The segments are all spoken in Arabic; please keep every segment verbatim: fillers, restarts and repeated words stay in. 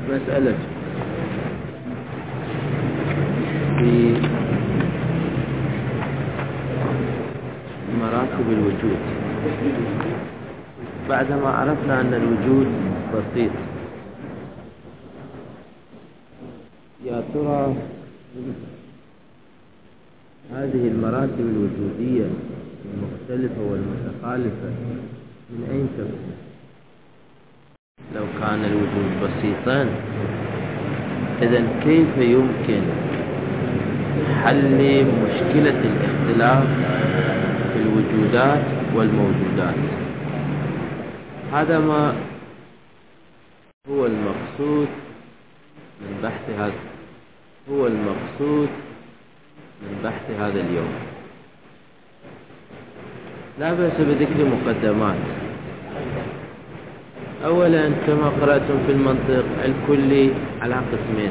مسألة في مراتب الوجود. بعدما عرفنا أن الوجود بسيط، يا ترى هذه المراتب الوجودية المختلفة والمتخالفة من أين تكون؟ لو كان الوجود بسيطا، إذن كيف يمكن حل مشكلة الاختلاف في الوجودات والموجودات؟ هذا ما هو المقصود من بحث هذا هو المقصود من بحث هذا اليوم. لا بأس بذكر مقدمات. أولا، كما قرأتم في المنطق، الكلي على قسمين: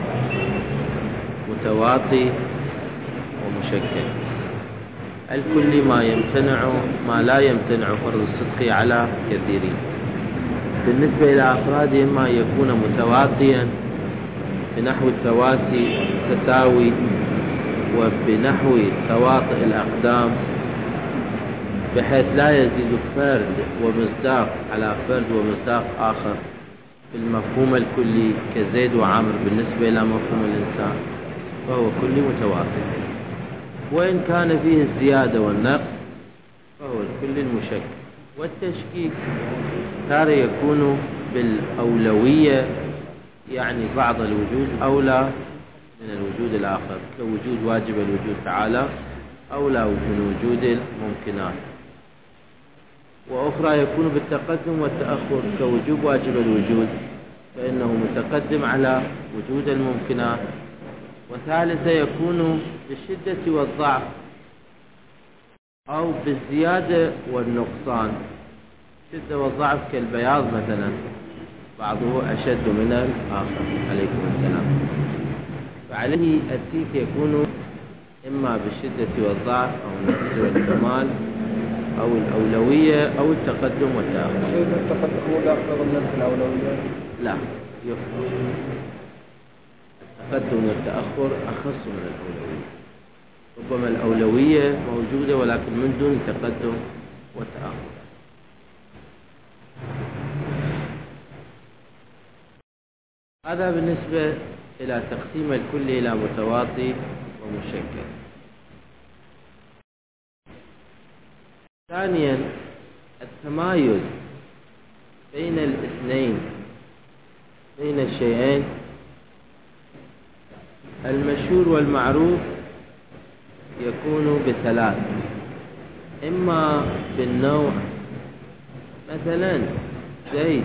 متواطي ومشكل. الكلي ما يمتنع ما لا يمتنع فرض الصدق على كثيرين. بالنسبة إلى أفراده، ما يكون متواطيا بنحو التواسي والتساوي، وبنحو تواطئ الأقدام، بحيث لا يزيد فرد ومصداق على فرد ومصداق آخر في المفهوم الكلي كزيد وعمر بالنسبة إلى مفهوم الإنسان، فهو كلي متواطئ. وإن كان فيه الزيادة والنقص فهو الكلي المشكل. والتشكيك تارة يكون بالأولوية، يعني بعض الوجود أولى من الوجود الآخر، كوجود واجب الوجود تعالى أولى من وجود الممكنات. وأخرى يكون بالتقدم والتأخر، كوجوب واجب الوجود فإنه متقدم على وجود الممكنات. وثالثة يكون بالشدة والضعف أو بالزيادة والنقصان. الشدة والضعف كالبياض مثلا، بعضه أشد من الآخر. عليكم السلام. فعليه التيك يكون إما بالشدة والضعف أو النقص والكمال أو الأولوية أو التقدم والتأخر. التقدم هو الأفضل من الأولوية؟ لا، يفضل. التقدم والتأخر أخص من الأولوية. ربما الأولوية موجودة ولكن من دون تقدم وتأخر. هذا بالنسبة إلى تقسيم الكل إلى متواطي ومشكل. ثانيا، التمايز بين الاثنين، بين الشيئين المشهور والمعروف يكون بثلاث: إما بالنوع، مثلا زيد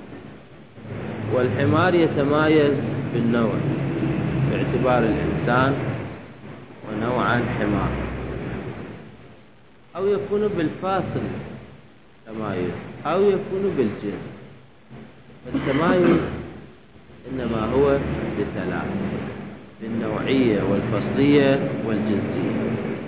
والحمار يتمايز بالنوع باعتبار الإنسان ونوعا حمار. أو يكون بالفاصل تمايز، أو يكون بالجنس. التمايز إنما هو بثلاث: بالنوعية والفصلية والجنسية.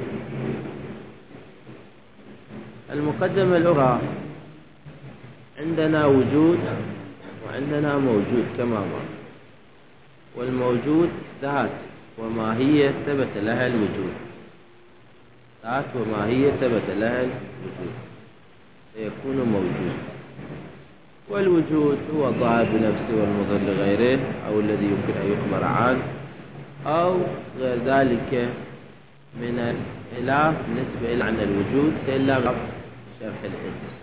المقدمة الأخرى، عندنا وجود وعندنا موجود كما مر. والموجود ذات وماهية ثبت لها الوجود، ذات وماهية ثبت لها الوجود فيكون موجود. والوجود هو الظاهر بنفسه والمضر لغيره، أو الذي يمكن أن يخبر عنه، أو غير ذلك من الخلاف بالنسبة إلى عن الوجود إلا شرح الإنس.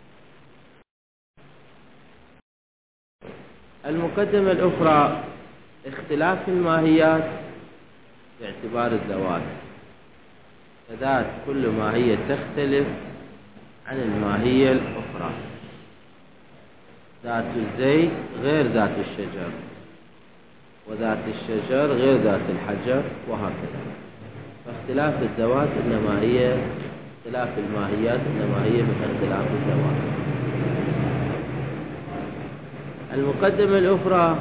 المقدمة الأخرى، اختلاف الماهيات باعتبار الذوات. فذات كل ماهية تختلف عن الماهية الأخرى. ذات الزيت غير ذات الشجر، وذات الشجر غير ذات الحجر، وهكذا. فاختلاف الذوات إنما هي اختلاف الماهيات إنما هي من اختلاف الذوات. المقدمة الأخرى،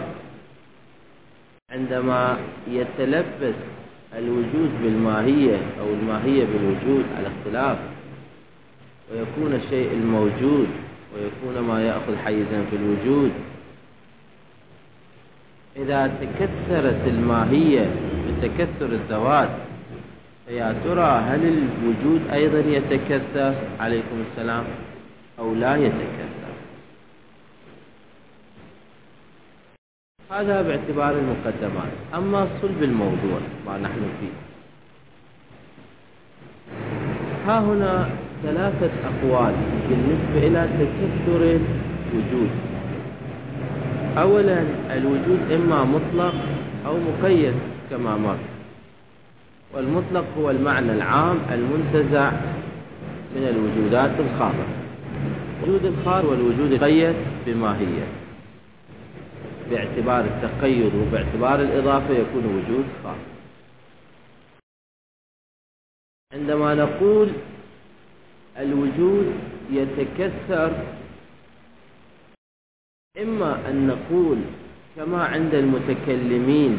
عندما يتلبس الوجود بالماهية أو الماهية بالوجود على اختلاف، ويكون الشيء الموجود ويكون ما يأخذ حيزا في الوجود إذا تكثرت الماهية بتكثر الذوات فيا ترى هل الوجود أيضا يتكثر عليكم السلام أو لا يتكثر؟ هذا باعتبار المقدمات. أما صلب الموضوع ما نحن فيه، ها هنا ثلاثة أقوال بالنسبة إلى تكثر الوجود. أولا الوجود إما مطلق أو مقيد كما مر، والمطلق هو المعنى العام المنتزع من الوجودات الخاصة. الوجود الخاص والوجود المقيد بماهية، باعتبار التقيد وباعتبار الإضافة يكون وجود خاص. عندما نقول الوجود يتكثر، إما أن نقول كما عند المتكلمين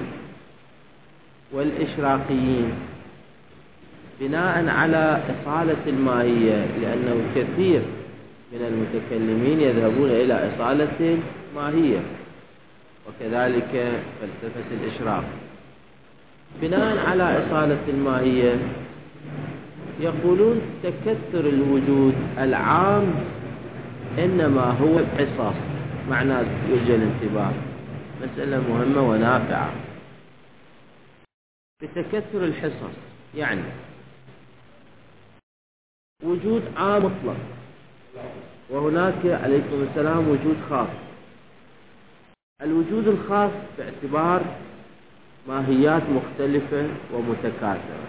والإشراقيين بناء على إصالة الماهية، لأنه كثير من المتكلمين يذهبون إلى إصالة الماهية، وكذلك فلسفة الإشراق. بناء على إصالة الماهية يقولون تكثر الوجود العام إنما هو حصص. معنى يرجى الانتباه، مسألة مهمة ونافعة. بتكثر الحصص يعني وجود عام مطلق، وهناك عليكم السلام وجود خاص. الوجود الخاص باعتبار ماهيات مختلفة ومتكاثرة.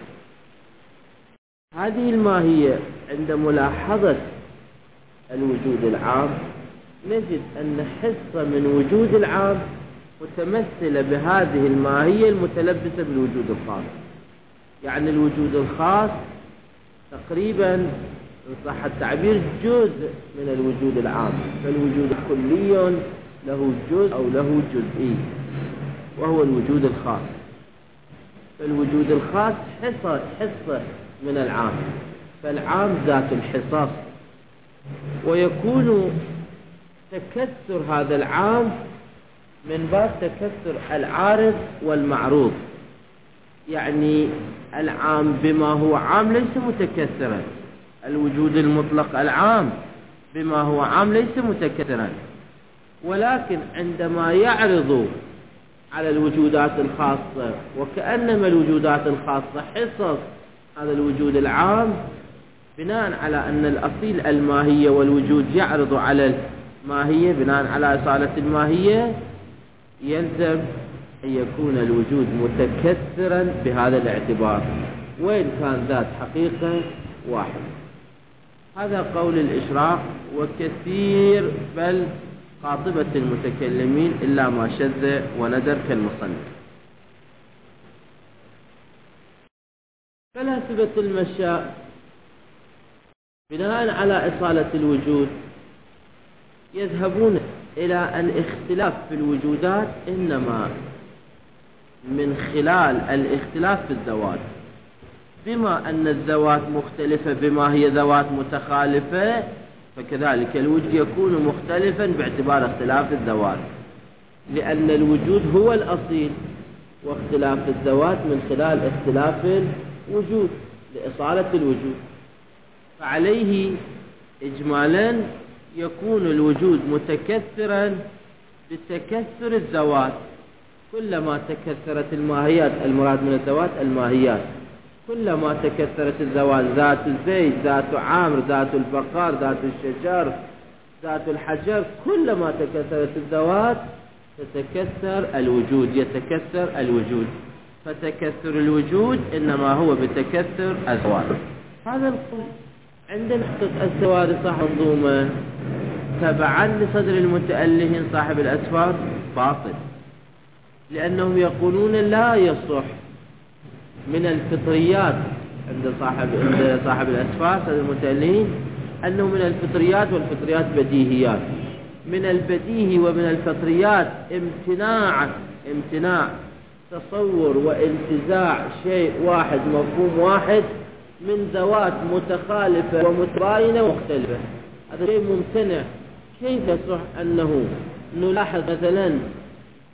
هذه الماهية عند ملاحظة الوجود العام نجد أن حصة من وجود العام متمثلة بهذه الماهية المتلبسة بالوجود الخاص. يعني الوجود الخاص تقريبا إن صح التعبير جزء من الوجود العام، فالوجود كلي له جزء أو له جزئي وهو الوجود الخاص. فالوجود الخاص حصة حصة من العام، فالعام ذات الحصص، ويكون تكثر هذا العام من باب تكثر العارض والمعروض. يعني العام بما هو عام ليس متكثرا، الوجود المطلق العام بما هو عام ليس متكثرا، ولكن عندما يعرض على الوجودات الخاصة وكأنما الوجودات الخاصة حصص هذا الوجود العام، بناء على أن الأصيل الماهية والوجود يعرض على الماهية بناء على إصالة الماهية، يلزم أن يكون الوجود متكثرا بهذا الاعتبار وإن كان ذات حقيقة واحدة. هذا قول الإشراق وكثير بل قاطبة المتكلمين إلا ما شذ وندر كالمصنف. فلاسفة المشاء بناء على إصالة الوجود يذهبون إلى أن اختلاف في الوجودات إنما من خلال الاختلاف في الذوات، بما أن الذوات مختلفة بما هي ذوات متخالفة، فكذلك الوجود يكون مختلفا باعتبار اختلاف الذوات، لأن الوجود هو الأصيل واختلاف الذوات من خلال اختلاف الوجود لإصالة الوجود. فعليه إجمالا يكون الوجود متكثرا بتكثر الذوات. كلما تكثرت الماهيات، المراد من الذوات الماهيات، كلما تكثرت الذوات، ذات الزيت، ذات عامر، ذات البقر، ذات الشجر، ذات الحجر، كلما تكثرت الذوات تتكثر الوجود، يتكثر الوجود. فتكثر الوجود إنما هو بتكثر الذوات. هذا القول عند محقق السواري صاحب منظومة تبعا لصدر المتأله صاحب الأسفار باطل، لأنهم يقولون لا يصح من الفطريات عند صاحب عند صاحب الأسفار صدر المتألهين أنه من الفطريات، والفطريات بديهيات، من البديهي ومن الفطريات امتناع امتناع تصور وانتزاع شيء واحد مفهوم واحد من ذوات متخالفة ومتباينة ومختلفة. هذا شيء ممتنع. كيف يصح أنه نلاحظ مثلا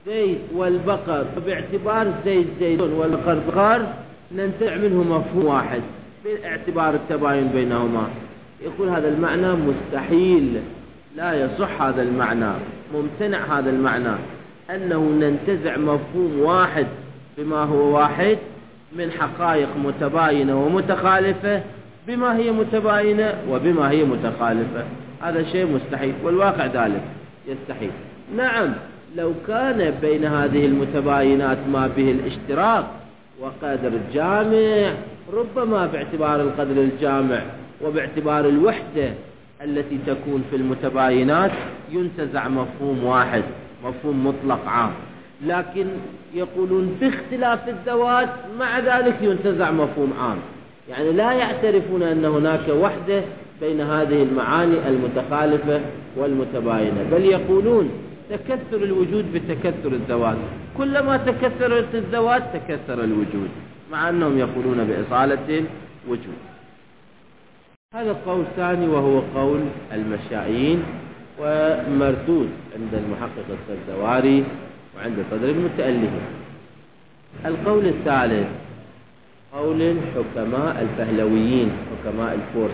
زيد والبقر باعتبار زيد زيدون والبقر بقر ننتزع منه مفهوم واحد باعتبار التباين بينهما. يقول هذا المعنى مستحيل، لا يصح هذا المعنى، ممتنع هذا المعنى، أنه ننتزع مفهوم واحد بما هو واحد من حقائق متباينة ومتخالفة بما هي متباينة وبما هي متخالفة. هذا شيء مستحيل، والواقع ذلك يستحيل. نعم لو كان بين هذه المتباينات ما به الاشتراك وقدر الجامع، ربما باعتبار القدر الجامع وباعتبار الوحدة التي تكون في المتباينات ينتزع مفهوم واحد، مفهوم مطلق عام. لكن يقولون باختلاف الذوات مع ذلك ينتزع مفهوم عام، يعني لا يعترفون أن هناك وحدة بين هذه المعاني المتخالفة والمتباينة، بل يقولون تكثر الوجود بتكثر الذوات، كلما تكثرت الذوات تكثر الوجود، مع أنهم يقولون بإصالة الوجود. هذا قول ثاني وهو قول المشائين ومردود عند المحقق السردواري وعند صدر المتألهين. القول الثالث قول الحكماء الفهلويين حكماء الفرس،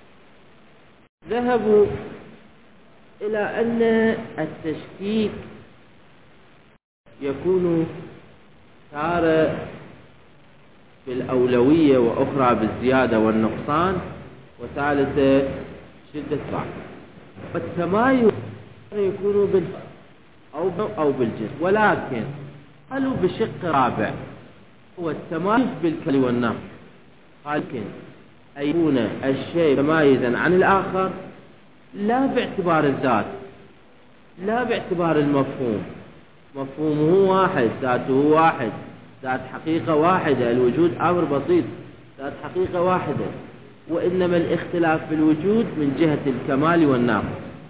ذهبوا إلى أن التشكيك يكون تارة بالأولوية وأخرى بالزيادة والنقصان وثالثة شدة ضعف، والتمايز يكون بالفرق أو أو بالجنس، ولكن قالوا بشق رابع هو التمايز بالكل والنقص، لكن أن يكون الشيء متمايزا عن الآخر لا باعتبار الذات، لا باعتبار المفهوم، مفهومه واحد، ذاته واحد، ذات حقيقة واحدة، الوجود أمر بسيط، ذات حقيقة واحدة، وإنما الاختلاف في الوجود من جهة الكمال والنقص،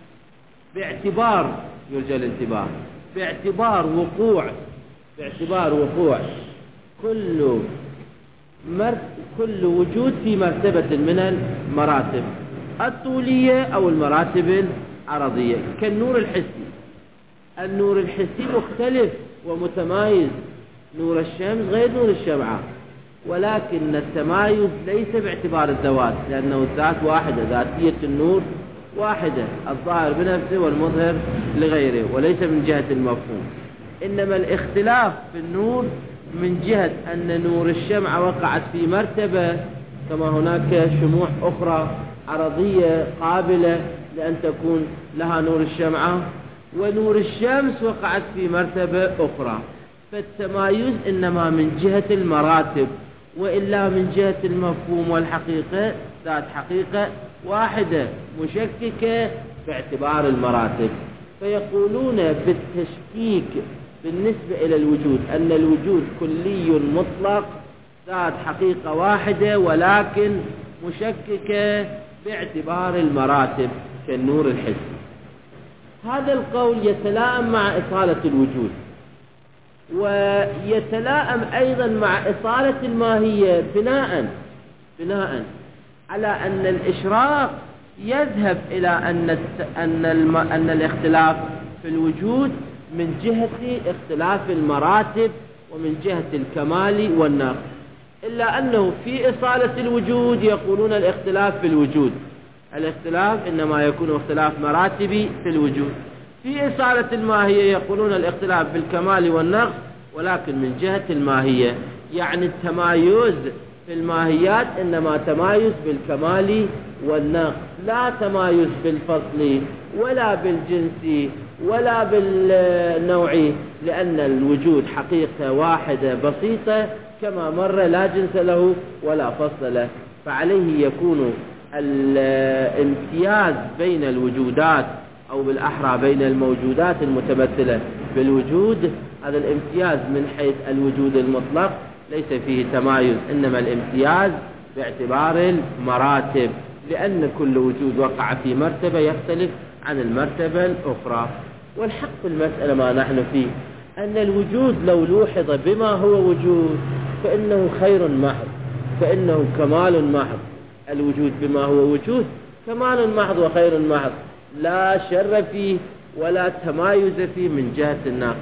باعتبار يرجى الانتباه باعتبار وقوع باعتبار وقوع كل مر... كل وجود في مرتبة من المراتب الطولية أو المراتب العرضية، كالنور الحسي. النور الحسي مختلف ومتمايز، نور الشمس غير نور الشمعة، ولكن التمايز ليس باعتبار الذوات، لأنه الذات واحدة، ذاتية النور واحدة، الظاهر بنفسه والمظهر لغيره، وليس من جهة المفهوم. إنما الاختلاف في النور من جهة أن نور الشمعة وقعت في مرتبة، كما هناك شموع أخرى عرضية قابلة لأن تكون لها نور الشمعة، ونور الشمس وقعت في مرتبة أخرى، فالتمايز إنما من جهة المراتب، وإلا من جهة المفهوم والحقيقة ذات حقيقة واحدة مشككة باعتبار المراتب. فيقولون بالتشكيك بالنسبة إلى الوجود أن الوجود كلي مطلق ذات حقيقة واحدة ولكن مشككة باعتبار المراتب كالنور الحسي. هذا القول يتلائم مع إصالة الوجود، ويتلائم أيضا مع إصالة الماهية، بناء بناء على أن الإشراق يذهب إلى أن أن الم... أن الاختلاف في الوجود من جهة اختلاف المراتب ومن جهة الكمال والنقص، إلا أنه في إصالة الوجود يقولون الاختلاف في الوجود، الاختلاف إنما يكون اختلاف مراتبي في الوجود. في إصالة الماهية يقولون الاختلاف بالكمال والنقص ولكن من جهة الماهية، يعني التمايز في الماهيات إنما تمايز بالكمال والنقص، لا تمايز بالفصل ولا بالجنس ولا بالنوعي، لأن الوجود حقيقة واحدة بسيطة كما مر، لا جنس له ولا فصل له، فعليه يكون الامتياز بين الوجودات أو بالأحرى بين الموجودات المتمثلة بالوجود. هذا الامتياز من حيث الوجود المطلق ليس فيه تمايز، إنما الامتياز باعتبار المراتب، لأن كل وجود وقع في مرتبة يختلف عن المرتبة الأخرى. والحق في المسألة ما نحن فيه أن الوجود لو لوحظ بما هو وجود فإنه خير محض، فإنه كمال محض. الوجود بما هو وجود كمال محض وخير محض، لا شر فيه ولا تمايز فيه من جهة النقص.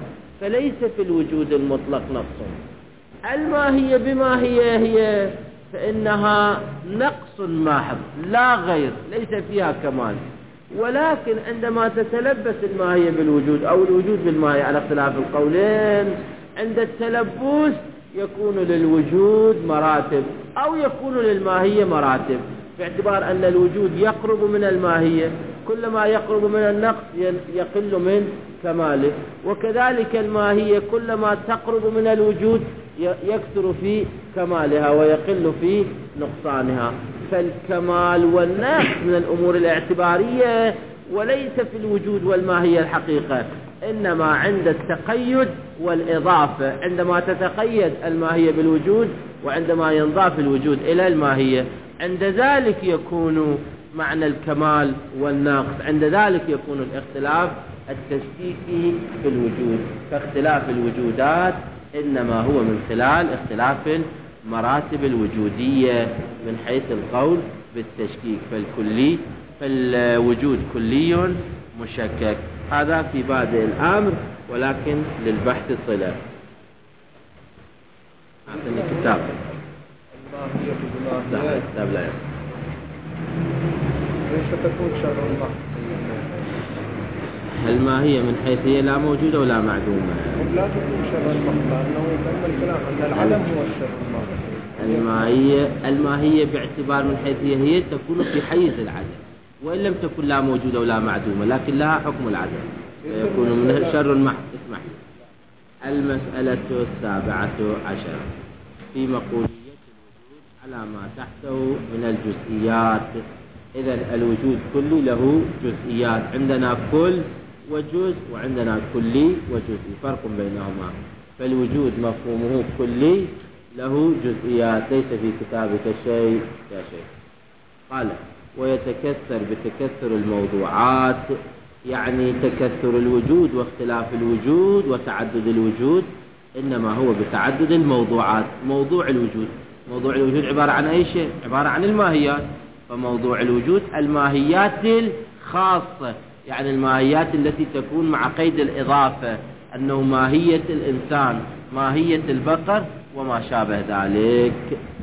فليس في الوجود المطلق نقص. الماهية بما هي هي فإنها نقص محض لا غير، ليس فيها كمال. ولكن عندما تتلبس الماهية بالوجود أو الوجود بالماهية على اختلاف القولين، عند التلبس يكون للوجود مراتب أو يكون للماهية مراتب، باعتبار أن الوجود يقرب من الماهية، كلما يقرب من النقص يقل من كماله، وكذلك الماهية كلما تقرب من الوجود يكثر في كمالها ويقل في نقصانها. فالكمال والنقص من الأمور الاعتبارية وليس في الوجود والماهية الحقيقة، إنما عند التقيد والإضافة، عندما تتقيد الماهية بالوجود وعندما ينضاف الوجود إلى الماهية، عند ذلك يكون معنى الكمال والنقص، عند ذلك يكون الاختلاف التشكيكي في الوجود. فاختلاف الوجودات إنما هو من خلال اختلاف المراتب الوجودية من حيث القول بالتشكيك، فالكلي فالوجود كلي مشكك. هذا في بادئ الأمر، ولكن للبحث صلة. أعطني كتاب. الماهية بالماهية. كتاب لا يصح. ليش تكون شر المحض؟ الماهية من حيث هي لا موجودة ولا معدومة. لا تكون شر المحض، لأنه تم الكلام أن العدم هو الشر المحض. الماهية الماهية باعتبار من حيث هي هي تكون في حيز العدم، وإن لم تكن لا موجودة ولا معدومة، لكن لها حكم العدم فيكون منه شر محض. اسمح لي. المسألة السابعة عشر في مقولية الوجود على ما تحته من الجزئيات. إذن الوجود كلي له جزئيات، عندنا كل وجزء وعندنا كلي وجزئي، فرق بينهما. فالوجود مفهومه كلي له جزئيات، ليس في كتابك شيء يا شيء. قال ويتكثر بتكثر الموضوعات، يعني تكثر الوجود واختلاف الوجود وتعدد الوجود إنما هو بتعدد الموضوعات. موضوع الوجود موضوع الوجود عبارة عن أي شيء؟ عبارة عن الماهيات. فموضوع الوجود الماهيات الخاصة، يعني الماهيات التي تكون مع قيد الإضافة، أنه ماهية الإنسان، ماهية البقر وما شابه ذلك.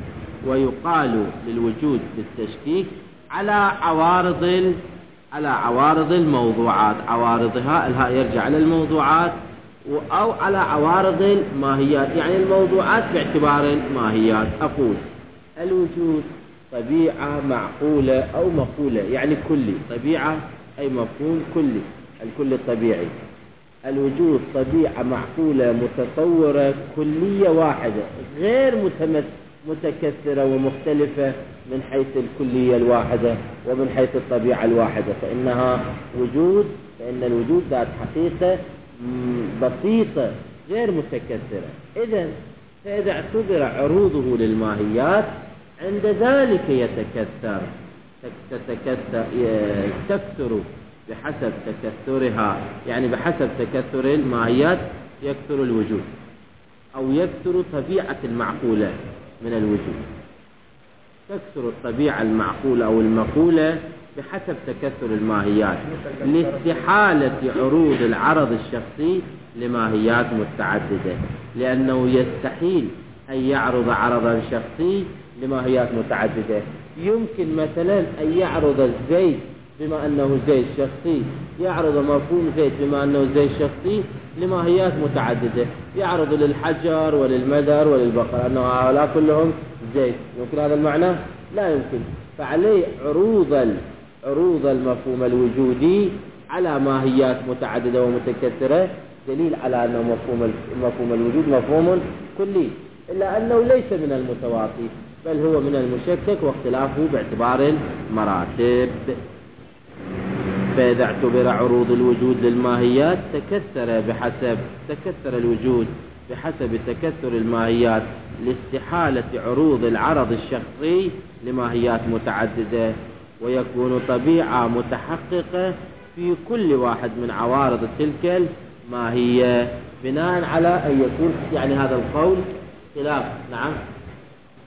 ويقال للوجود بالتشكيك على عوارض ال... على عوارض الموضوعات، عوارضها الهاء يرجع على الموضوعات، أو على عوارض الماهيات، يعني الموضوعات باعتبار الماهيات. أقول الوجود طبيعة معقولة أو مقولة، يعني كلي. طبيعة أي مفهوم كلي، الكل الطبيعي. الوجود طبيعة معقولة متصورة كلية واحدة، غير متمثلة متكثرة ومختلفة من حيث الكلية الواحدة ومن حيث الطبيعة الواحدة، فإنها وجود، فإن الوجود ذات حقيقة بسيطة غير متكثرة. إذن فإذا اعتبر عروضه للماهيات عند ذلك يتكثر تتكثر تكثر بحسب تكثرها، يعني بحسب تكثر الماهيات يكثر الوجود، أو يكثر طبيعة المعقولة من الوجود. تكثر الطبيعة المعقولة أو المقولة بحسب تكثر الماهيات لاستحالة عروض العرض الشخصي لماهيات متعددة، لأنه يستحيل أن يعرض عرضا شخصي لماهيات متعددة. يمكن مثلا أن يعرض الزيت بما أنه زيت شخصي، يعرض مفهوم زيت بما أنه زيت شخصي لماهيات متعددة، يعرض للحجر وللمدر وللبقر أنه هؤلاء كلهم زيت. يمكن هذا المعنى؟ لا يمكن. فعليه عروض عروض المفهوم الوجودي على ماهيات متعددة ومتكثرة دليل على أنه مفهوم مفهوم الوجود مفهوم كلي، إلا أنه ليس من المتواطي بل هو من المشكك، واختلافه باعتبار المراتب. فإذا اعتبر عروض الوجود للماهيات تكثر بحسب تكثر الوجود بحسب تكثر الماهيات لاستحالة عروض العرض الشخصي لماهيات متعددة، ويكون طبيعة متحققة في كل واحد من عوارض تلك الماهية، بناء على أن يكون يعني هذا القول خلاف. نعم،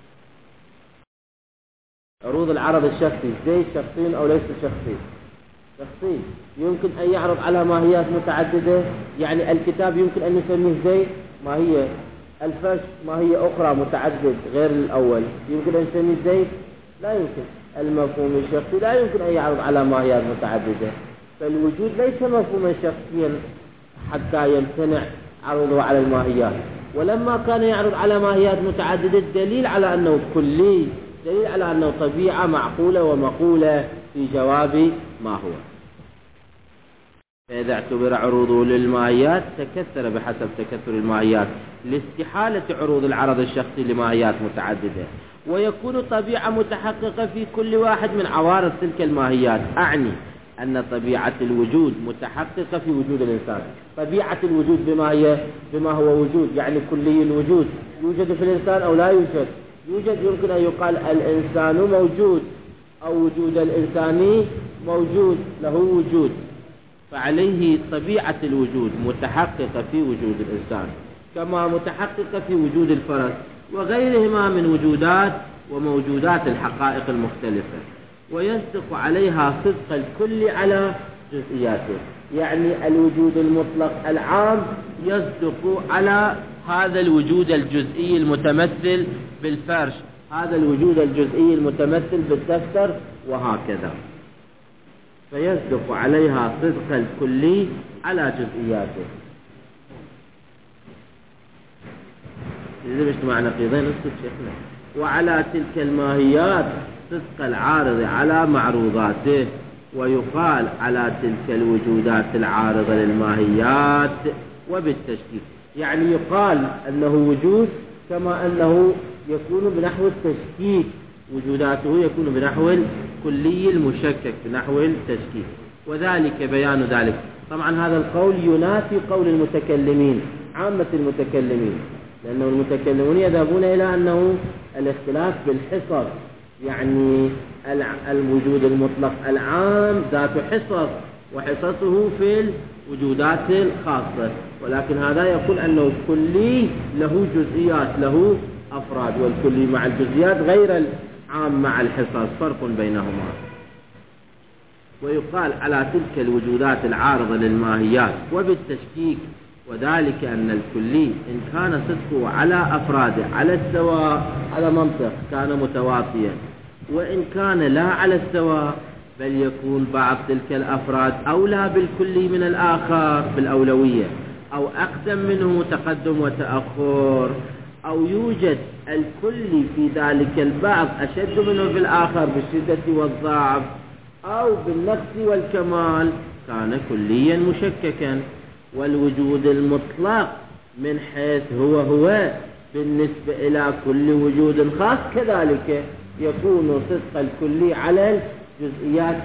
عروض العرض الشخصي زي شخصي أو ليس شخصي. شخصي يمكن أن يعرض على ماهيات متعددة، يعني الكتاب يمكن أن نسميه زيد ماهية، الفرش ماهية أخرى متعدد غير الأول يمكن أن نسميه زيد؟ لا يمكن. المفهوم الشخصي لا يمكن أن يعرض على ماهيات متعددة، فالوجود ليس مفهوما شخصيا حتى يمتنع عرضه على الماهيات. ولما كان يعرض على ماهيات متعددة دليل على أنه كلي، دليل على أنه طبيعة معقولة ومقولة في جواب ما هو. فإذا اعتبر عروضه للماهيات تكثر بحسب تكثر الماهيات لاستحالة عروض العرض الشخصي لماهيات متعددة، ويكون طبيعة متحققة في كل واحد من عوارض تلك الماهيات. أعني أن طبيعة الوجود متحققة في وجود الإنسان. طبيعة الوجود بما هي؟ بما هو وجود، يعني كلي الوجود. يوجد في الإنسان أو لا يوجد؟ يوجد. يمكن أن يقال الإنسان موجود، أو وجود الإنسان موجود، له وجود. فعليه طبيعة الوجود متحققة في وجود الإنسان كما متحققة في وجود الفرس وغيرهما من وجودات وموجودات الحقائق المختلفة، ويصدق عليها صدق الكل على جزئياته. يعني الوجود المطلق العام يصدق على هذا الوجود الجزئي المتمثل بالفرش، هذا الوجود الجزئي المتمثل بالدفتر، وهكذا. فيصدق عليها صدق الكلي على جزئياته. إذا مش معنى نقيضين اسكت شيخنا. وعلى تلك الماهيات صدق العارض على معروضاته، ويقال على تلك الوجودات العارضة للماهيات وبالتشكيك. يعني يقال أنه وجود كما أنه يكون بنحو التشكيك، وجوداته يكون بنحو الكلي المشكك بنحو التشكيك، وذلك بيان ذلك. طبعا هذا القول ينافي قول المتكلمين، عامة المتكلمين، لأنه المتكلمون يذهبون إلى أنه الاختلاف بالحصر، يعني الوجود المطلق العام ذات حصر وحصصه في الوجودات الخاصة، ولكن هذا يقول أنه كلي له جزئيات له أفراد، والكلي مع الجزئيات غير العام مع الحصص، فرق بينهما. ويقال على تلك الوجودات العارضة للماهيات وبالتشكيك، وذلك أن الكلي إن كان صدقه على أفراده على السواء على منطق كان متواطيا، وإن كان لا على السواء بل يكون بعض تلك الأفراد أولى بالكلي من الآخر بالأولوية، أو أقدم منه تقدم وتأخر، أو يوجد الكلي في ذلك البعض أشد منه في الآخر بالشدة والضعف أو بالنقص والكمال، كان كليا مشككا. والوجود المطلق من حيث هو هو بالنسبة إلى كل وجود خاص كذلك يكون صدق الكلي على الجزئيات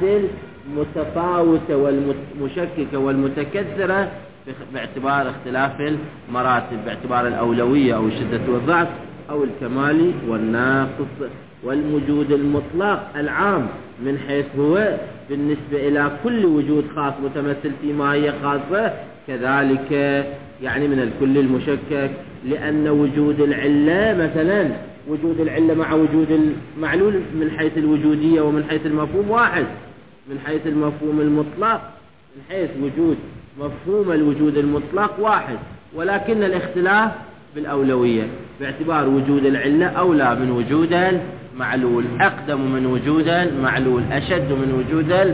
المتفاوتة والمشككة والمتكثرة باعتبار اختلاف المراتب، باعتبار الأولوية أو الشدة والضعف أو الكمال والناقص. والوجود المطلق العام من حيث هو بالنسبة إلى كل وجود خاص متمثل في ماهية خاصة كذلك، يعني من الكل المشكك، لأن وجود العلة مثلا وجود العلة مع وجود المعلول من حيث الوجودية ومن حيث المفهوم واحد، من حيث المفهوم المطلق من حيث وجود مفهوم الوجود المطلق واحد، ولكن الاختلاف بالأولوية باعتبار وجود العلة أولى من وجود المعلول، أقدم من وجود المعلول، أشد من وجود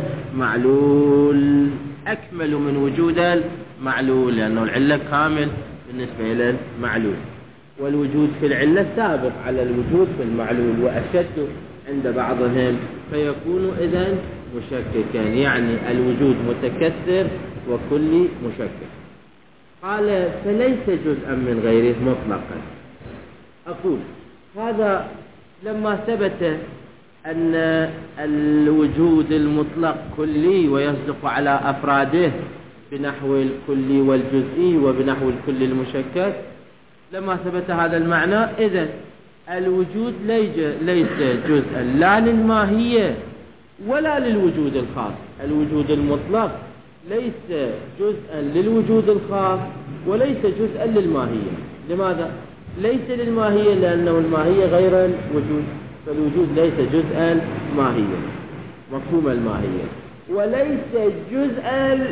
المعلول، أكمل من وجود المعلول، لأنه العلة كامل بالنسبة إلى المعلول. والوجود في العلة سابق على الوجود في المعلول وأشد عند بعضهم، فيكون إذن مشككا، يعني الوجود متكثر وكل مشكك. قال فليس جزءا من غيره مطلقا. أقول هذا لما ثبت أن الوجود المطلق كلي ويصدق على أفراده بنحو الكلي والجزئي وبنحو الكل المشكك، لما ثبت هذا المعنى إذن الوجود ليس جزءا لا للماهية ولا للوجود الخاص. الوجود المطلق ليس جزءا للوجود الخاص وليس جزءا للماهية. لماذا؟ ليس للماهية لأنه الماهية غير الوجود، فالوجود ليس جزءا ماهية مفهوم الماهية. وليس جزء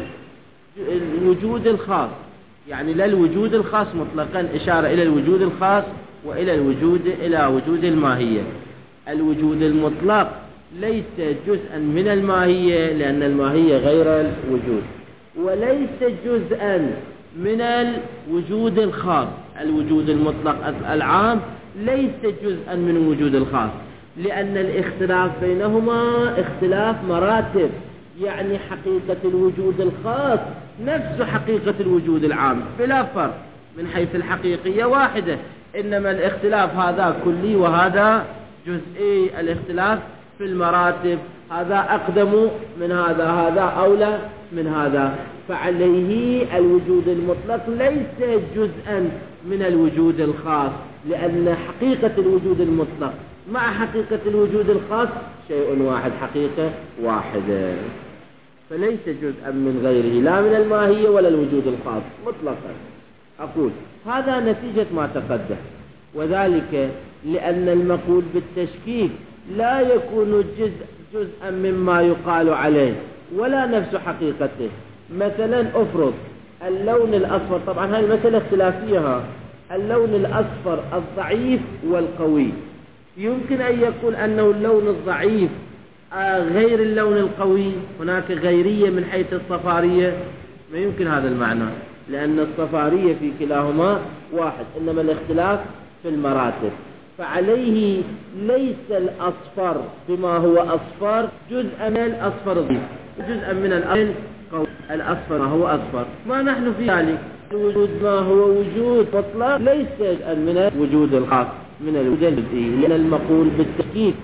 الوجود الخاص، يعني لا الوجود الخاص مطلقا، إشارة إلى الوجود الخاص وإلى الوجود إلى وجود الماهية. الوجود المطلق ليس جزءا من الماهية لأن الماهية غير الوجود، وليس جزءا من الوجود الخاص. الوجود المطلق العام ليس جزءا من الوجود الخاص، لأن الاختلاف بينهما اختلاف مراتب، يعني حقيقة الوجود الخاص نفس حقيقة الوجود العام بلا فرق، من حيث الحقيقية واحدة، إنما الاختلاف هذا كلي وهذا جزئي. الاختلاف في المراتب، هذا أقدم من هذا، هذا أولى من هذا. فعليه الوجود المطلق ليس جزءا من الوجود الخاص، لأن حقيقة الوجود المطلق مع حقيقة الوجود الخاص شيء واحد، حقيقة واحدة، فليس جزءا من غيره لا من الماهية ولا الوجود الخاص مطلقا. أقول هذا نتيجة ما تقدم، وذلك لأن المقول بالتشكيك لا يكون جزء جزءا مما يقال عليه ولا نفس حقيقته. مثلا أفرض اللون الأصفر، طبعا هذه المسألة اختلافية، اللون الأصفر الضعيف والقوي، يمكن أن يقول أنه اللون الضعيف غير اللون القوي، هناك غيرية من حيث الصفارية؟ ما يمكن هذا المعنى، لأن الصفارية في كلاهما واحد، إنما الاختلاف في المراتب. فعليه ليس الأصفر بما هو أصفر جزءا من الأصفر الضعيف، جزءا من القوي. الأصفر ما هو أصفر، ما نحن في ذلك. الوجود ما هو وجود مطلق ليس جزءا من الوجود الخاص من الوجود الجزئي، لأن المقول بالتشكيك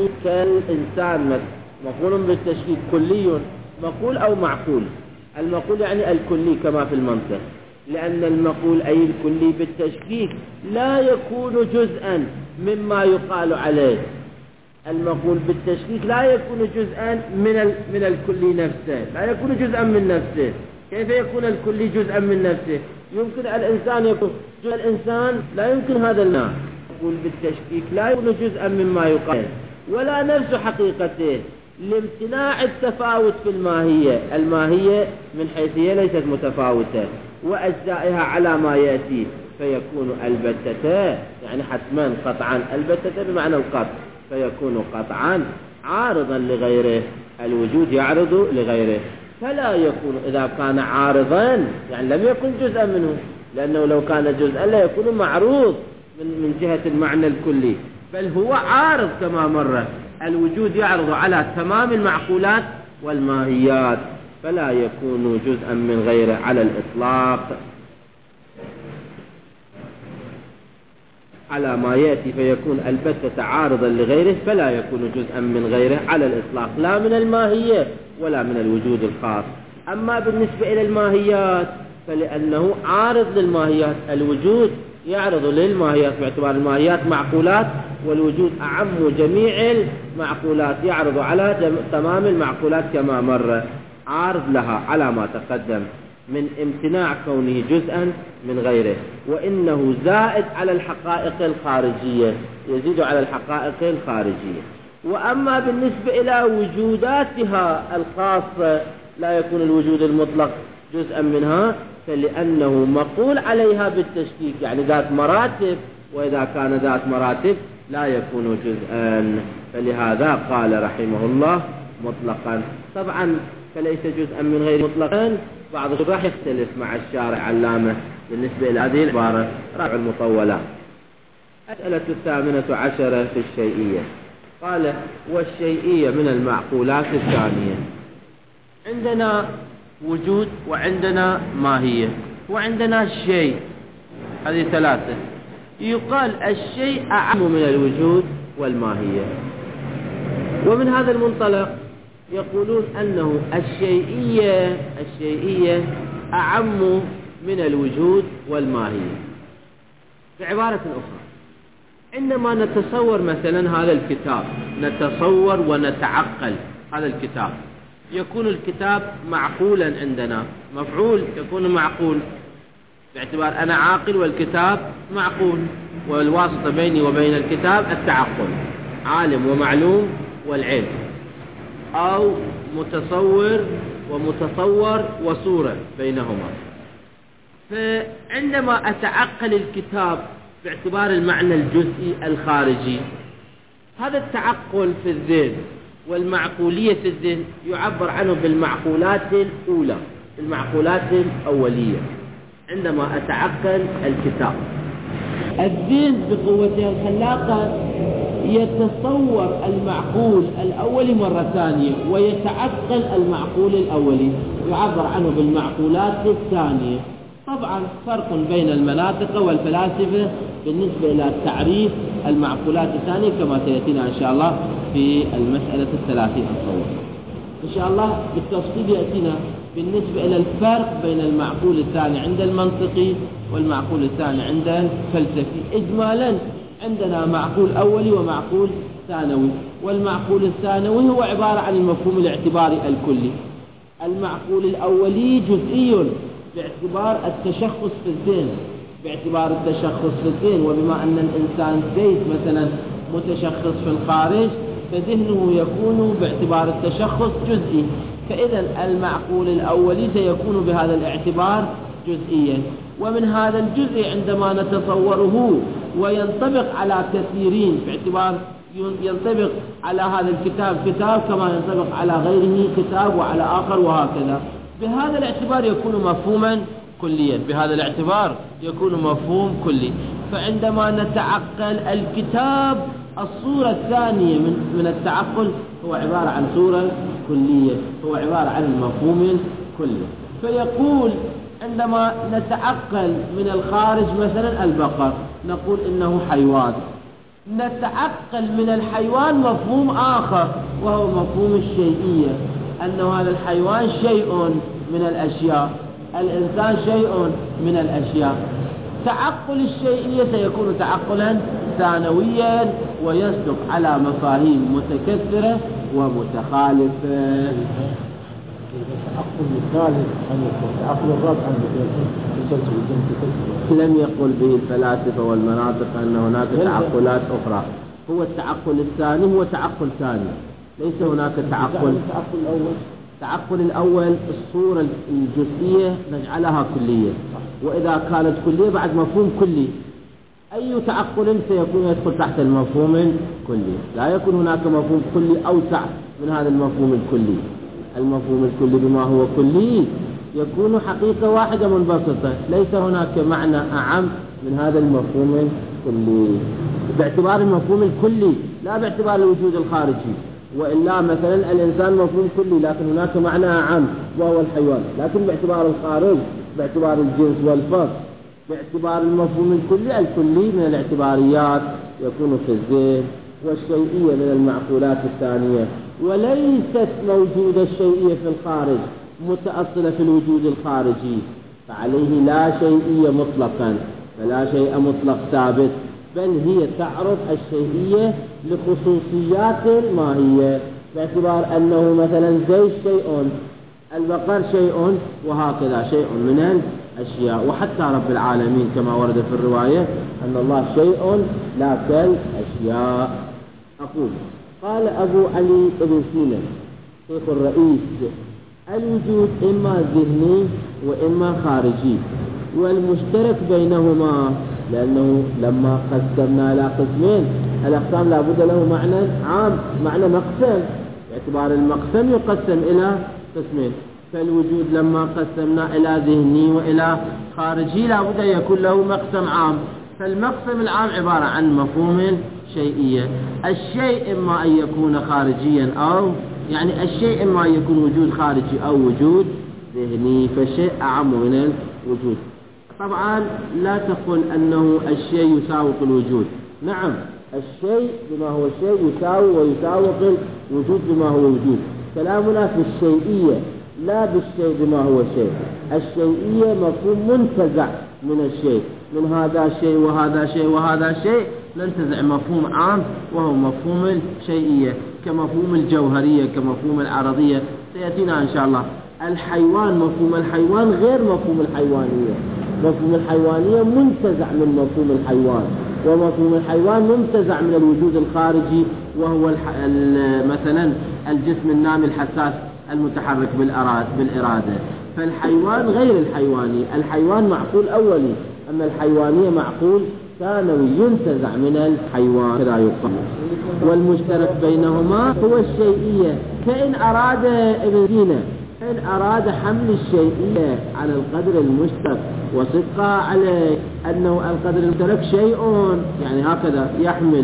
كالإنسان مقول بالتشكيك كلي مقول أو معقول. المقول يعني الكلي كما في المنطق، لأن المقول أي الكلي بالتشكيك لا يكون جزءا مما يقال عليه. المقول بالتشكيك لا يكون جزءا من من الكلي نفسه، لا يكون جزءا من نفسه. كيف يكون الكلي جزءا من نفسه؟ يمكن الإنسان يكون جزء الإنسان، لا يمكن هذا المعنى. المقول بالتشكيك لا يكون جزءا مما يقال ولا نفس حقيقته، لامتناع التفاوت في الماهية. الماهية من حيث هي ليست متفاوتة، وأجزائها على ما يأتي، فيكون البتة يعني حتما قطعا، البتة بمعنى القطع، فيكون قطعا عارضا لغيره. الوجود يعرض لغيره، فلا يكون إذا كان عارضا يعني لم يكن جزءا منه، لأنه لو كان جزءا لا يكون معروض من, من جهة المعنى الكلي، بل هو عارض كما مر. الوجود يعرض على تمام المعقولات والماهيات، فلا يكون جزءا من غيره على الإطلاق. على ما يأتي فيكون البتة عارضا لغيره، فلا يكون جزءا من غيره على الإطلاق، لا من الماهية ولا من الوجود الخاص. أما بالنسبة إلى الماهيات فلأنه عارض للماهيات، الوجود يعرض للماهيات باعتبار الماهيات معقولات، والوجود أعم جميع المعقولات، يعرض على تمام المعقولات كما مر، عارض لها على ما تقدم من امتناع كونه جزءا من غيره. وإنه زائد على الحقائق الخارجية، يزيد على الحقائق الخارجية. وأما بالنسبة إلى وجوداتها الخاصة لا يكون الوجود المطلق جزءا منها، فلأنه مقول عليها بالتشكيك، يعني ذات مراتب، وإذا كان ذات مراتب لا يكون جزءا، فلهذا قال رحمه الله مطلقا. طبعا فليس جزءا من غير مطلقا، بعض راح يختلف مع الشارع علامة بالنسبة إلى هذه العبارة، رابع المطولات. الأسئلة الثامنة عشرة في الشيئية، قال والشيئية من المعقولات الثانية. عندنا وجود وعندنا ماهية وعندنا شيء، هذه ثلاثة. يقال الشيء أعم من الوجود والماهية، ومن هذا المنطلق يقولون أنه الشيئية الشيئية أعم من الوجود والماهية. بعبارة أخرى، عندما نتصور مثلا هذا الكتاب، نتصور ونتعقل هذا الكتاب، يكون الكتاب معقولا عندنا، مفعول يكون معقول باعتبار أنا عاقل والكتاب معقول، والواسطة بيني وبين الكتاب التعقل، عالم ومعلوم والعلم. أو متصور ومتصور وصورة بينهما. فعندما أتعقل الكتاب باعتبار المعنى الجزئي الخارجي، هذا التعقل في الذهن والمعقولية في الذهن يعبر عنه بالمعقولات الأولى، المعقولات الأولية. عندما أتعقل الكتاب، الذهن بقوته الخلاقة يتصور المعقول الأولي مرة ثانية ويتعقل المعقول الأولي، يعبر عنه بالمعقولات الثانية. طبعا فرق بين المناطق والفلاسفة بالنسبة إلى تعريف المعقولات الثانية كما سيأتينا إن شاء الله في المسألة الثلاثين الصور. إن شاء الله بالتفصيل يأتينا بالنسبة إلى الفرق بين المعقول الثاني عند المنطقي والمعقول الثاني عند الفلسفي. إجمالا عندنا معقول أولي ومعقول ثانوي، والمعقول الثانوي هو عبارة عن المفهوم الاعتباري الكلي. المعقول الأولي جزئي باعتبار التشخص في الذهن، باعتبار التشخص في الذهن، وبما أن الإنسان زيد مثلا متشخص في الخارج فذهنه يكون باعتبار التشخص جزئي، فإذا المعقول الأولي سيكون بهذا الاعتبار جزئيا. ومن هذا الجزء عندما نتصوره وينطبق على كثيرين باعتبار ينطبق على هذا الكتاب كتاب كما ينطبق على غيره كتاب وعلى آخر وهكذا، بهذا الاعتبار يكون مفهوما كليا، بهذا الاعتبار يكون مفهوم كلي. فعندما نتعقل الكتاب الصورة الثانية من من التعقل هو عبارة عن صورة كلية، هو عبارة عن المفهوم الكلي. فيقول عندما نتعقل من الخارج مثلا البقر نقول إنه حيوان، نتعقل من الحيوان مفهوم آخر وهو مفهوم الشيئية، أنه هذا الحيوان شيء من الأشياء، الإنسان شيء من الأشياء. تعقل الشيئية سيكون تعقلا ثانويا ويصدق على مفاهيم متكثرة ومتخالفة. تعقل الثالث تعقل الرابع لم يقل به الفلاسفة والمناطق أن هناك تعقلات أخرى، هو التعقل الثاني هو تعقل ثاني، ليس هناك تعقل. التعقل الأول التعقل الأول الصورة الجزئية نجعلها كلية، وإذا كانت كلية بعد مفهوم كلي، أي تعقل سيكون يدخل تحت المفهوم الكلي، لا يكون هناك مفهوم كلي أوسع من هذا المفهوم الكلي. المفهوم الكلي بما هو كلي يكون حقيقة واحدة منبسطة، ليس هناك معنى أعم من هذا المفهوم الكلي باعتبار المفهوم الكلي لا باعتبار الوجود الخارجي. وإلا مثلا الإنسان مفهوم كلي لكن هناك معنى أعم وهو الحيوان، لكن باعتبار الخارج باعتبار الجنس والفرد باعتبار المفهوم الكلي الكلي من الاعتباريات يكون في الذهن، والشيئية من المعقولات الثانية. وليست موجودة الشيئية في الخارج متأصلة في الوجود الخارجي، فعليه لا شيئية مطلقا، فلا شيء مطلق ثابت، بل هي تعرف الشيئية لخصوصيات ماهية باعتبار أنه مثلا زي شيء، البقر شيء، وهكذا شيء من الأشياء. وحتى رب العالمين كما ورد في الرواية أن الله شيء لا كالأشياء. أقول قال أبو علي بن سينا شيخ الرئيس: الوجود إما ذهني وإما خارجي، والمشترك بينهما لأنه لما قسمنا إلى قسمين الأقسام لابد له معنى عام، معنى مقسم، باعتبار المقسم يقسم إلى قسمين. فالوجود لما قسمنا إلى ذهني وإلى خارجي لابد يكون له مقسم عام. فالمقسم العام عبارة عن مفهوم شيئية. الشيء إما أن يكون خارجيا أو يعني الشيء إما أن يكون وجود خارجي أو وجود ذهني، فالشيء أعم من الوجود. طبعا لا تقل أنه الشيء يساوق الوجود، نعم الشيء بما هو الشيء يساوي ويساوق الوجود بما هو وجود. كلامنا في الشيئية لا بالشيء بما هو شيء. الشيئية مفهوم منتزع من الشيء، من هذا شيء وهذا شيء وهذا شيء ننتزع مفهوم عام وهو مفهوم الشيئية، كمفهوم الجوهرية كمفهوم العرضية سيأتينا إن شاء الله. الحيوان مفهوم الحيوان غير مفهوم الحيوانية، مفهوم الحيوانية منتزع من مفهوم الحيوان، ومفهوم الحيوان منتزع من الوجود الخارجي وهو الح... مثلا الجسم النامي الحساس المتحرك بالإرادة. فالحيوان غير الحيواني، الحيوان معقول أولي، أما الحيوانية معقول ثانوي ينتزع من الحيوان كذا يقال. والمشترك بينهما هو الشيئية. فإن أراد ابن سينا إن أراد حمل الشيئية على القدر المشترك وصدقها على أنه القدر المشترك شيء، يعني هكذا يحمل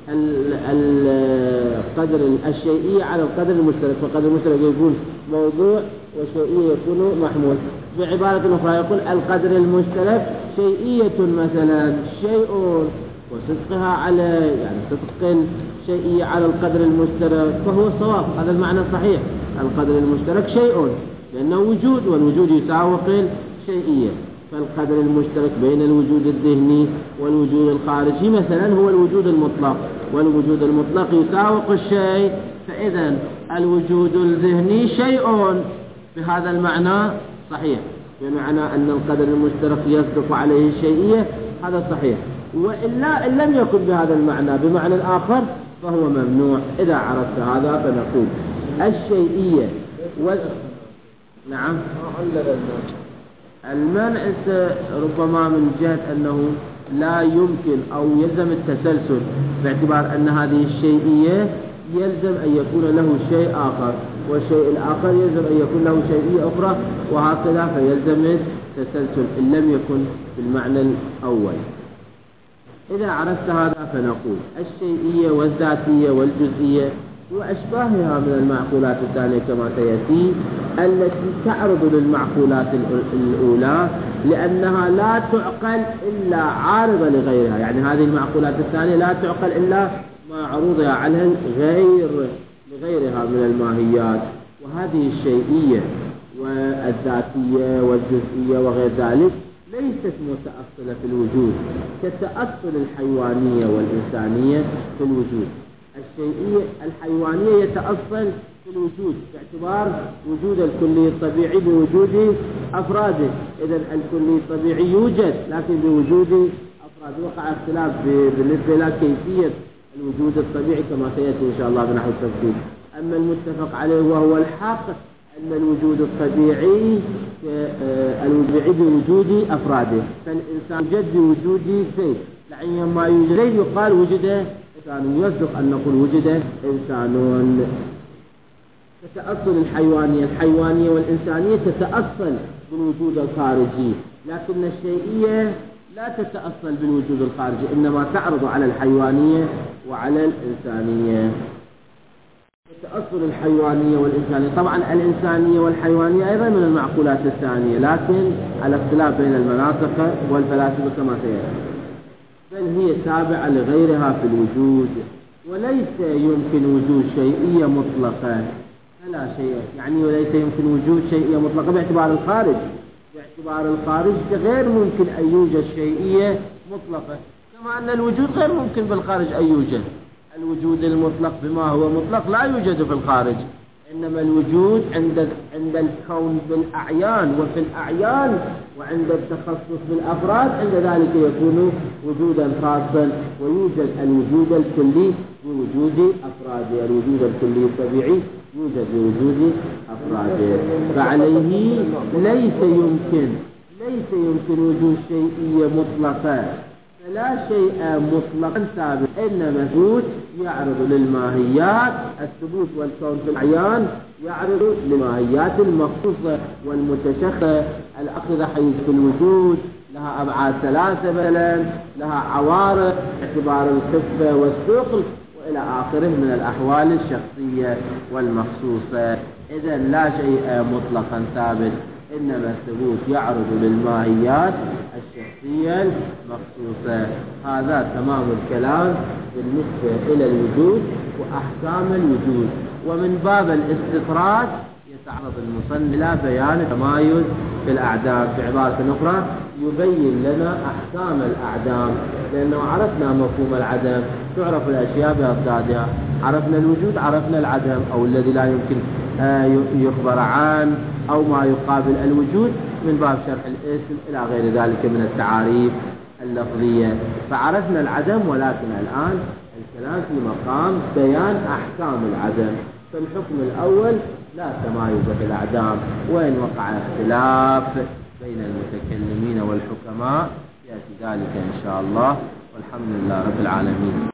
القدر الشيئية على القدر المشترك، فالقدر المشترك يكون موضوع والشيئية يكون محمول. بعبارة أخرى يقول القدر المشترك شيئية مثلا شيء وصدقها على، يعني صدق الشيئية على القدر المشترك، فهو صواب، هذا المعنى صحيح. القدر المشترك شيء لأنه وجود، والوجود يساوق الشيئية. فالقدر المشترك بين الوجود الذهني والوجود الخارجي مثلا هو الوجود المطلق، والوجود المطلق يساوق الشيء. فإذا الوجود الذهني شيء بهذا المعنى صحيح، بمعنى أن القدر المشترك يصدق عليه الشيئية، هذا صحيح. وإلا إن لم يكن بهذا المعنى بمعنى آخر فهو ممنوع. إذا عرفت هذا فنقول الشيئية وال... نعم المنع ربما من جهة أنه لا يمكن أو يلزم التسلسل، باعتبار أن هذه الشيئية يلزم أن يكون له شيء آخر، والشيء الآخر يلزم أن يكون له شيئية أخرى، وهكذا فيلزم التسلسل إن لم يكن بالمعنى الأول. إذا عرفت هذا فنقول الشيئية والذاتية والجزئية وأشباهها من المعقولات الثانية كما سيأتي، التي تعرض للمعقولات الأولى لأنها لا تعقل إلا عارضة لغيرها. يعني هذه المعقولات الثانية لا تعقل إلا ما عروضها عنها غير لغيرها من الماهيات. وهذه الشيئية والذاتية والجزئية وغير ذلك ليست متأصلة في الوجود كتأصل الحيوانية والإنسانية في الوجود. الشيئية الحيوانية يتأصل في الوجود باعتبار وجود الكلي الطبيعي بوجود أفراده. إذا الكلي الطبيعي يوجد لكن بوجود أفراده. وقع اختلاف بالنسبة إلى كيفية الوجود الطبيعي كما سيأتي إن شاء الله بنحو التفصيل. أما المتفق عليه وهو الحق أن الوجود الطبيعي الوجود بوجود أفراده. فالإنسان يوجد بوجود زيد، لأن ما يوجد زيد يقال وجد إنسان، يصدق أن نقول وجد إنسان. تتأصل الحيوانية الحيوانية والإنسانية تتأصل بالوجود الخارجي، لكن الشيئية لا تتأصل بالوجود الخارجي، إنما تعرض على الحيوانية وعلى الإنسانية. تتأصل الحيوانية والإنسانية. طبعا الإنسانية والحيوانية أيضا من المعقولات الثانية، لكن على اختلاف بين المناطق والفلاسفة كما سيأتي، بل هي تابعة لغيرها في الوجود. وليس يمكن وجود شيئية مطلقة، لا شيء يعني وليس يمكن وجود شيئية مطلقة باعتبار الخارج. باعتبار الخارج غير ممكن أن يوجد شيئية مطلقة، كما أن الوجود غير ممكن بالخارج أن يوجد. الوجود المطلق بما هو مطلق لا يوجد في الخارج، إنما الوجود عند عند الكون بالأعيان وفي الأعيان، وعند التخصص بالأفراد عند ذلك يكون وجودا خاصا. ويوجد الوجود الكلي بوجود أفراده، الوجود الكلي الطبيعي يوجد بوجود أفراده. فعليه ليس يمكن ليس يمكن وجود شيئية مطلقة، فلا شيء مطلقا ثابت، إنما ثبوت يعرض للماهيات. الثبوت والكون في الأعيان يعرض للماهيات المخصوصة والمتشخصة. الأخذ حيز في الوجود لها أبعاد ثلاثة مثلا، لها عوارض باعتبار الخفة والثقل وإلى آخره من الأحوال الشخصية والمخصوصة. إذا لا شيء مطلقا ثابت، إنما الثبوت يعرض للماهيات الشخصية المخصوصة. هذا تمام الكلام بالنسبة إلى الوجود وأحكام الوجود. ومن باب الاستطراد يتعرض المصنف إلى بيان تمايز في الأعدام. بعبارة أخرى يبين لنا أحكام الأعدام، لأنه عرفنا مفهوم العدم، تعرف الأشياء بأضدادها. عرفنا الوجود، عرفنا العدم أو الذي لا يمكن يخبر عنه أو ما يقابل الوجود من باب شرح الاسم إلى غير ذلك من التعاريف اللفظية. فعرفنا العدم، ولكن الآن الكلام في مقام بيان أحكام العدم. فالحكم الأول لا تمايز في الأعدام، وإن وقع اختلاف بين المتكلمين والحكماء يأتي ذلك إن شاء الله، والحمد لله رب العالمين.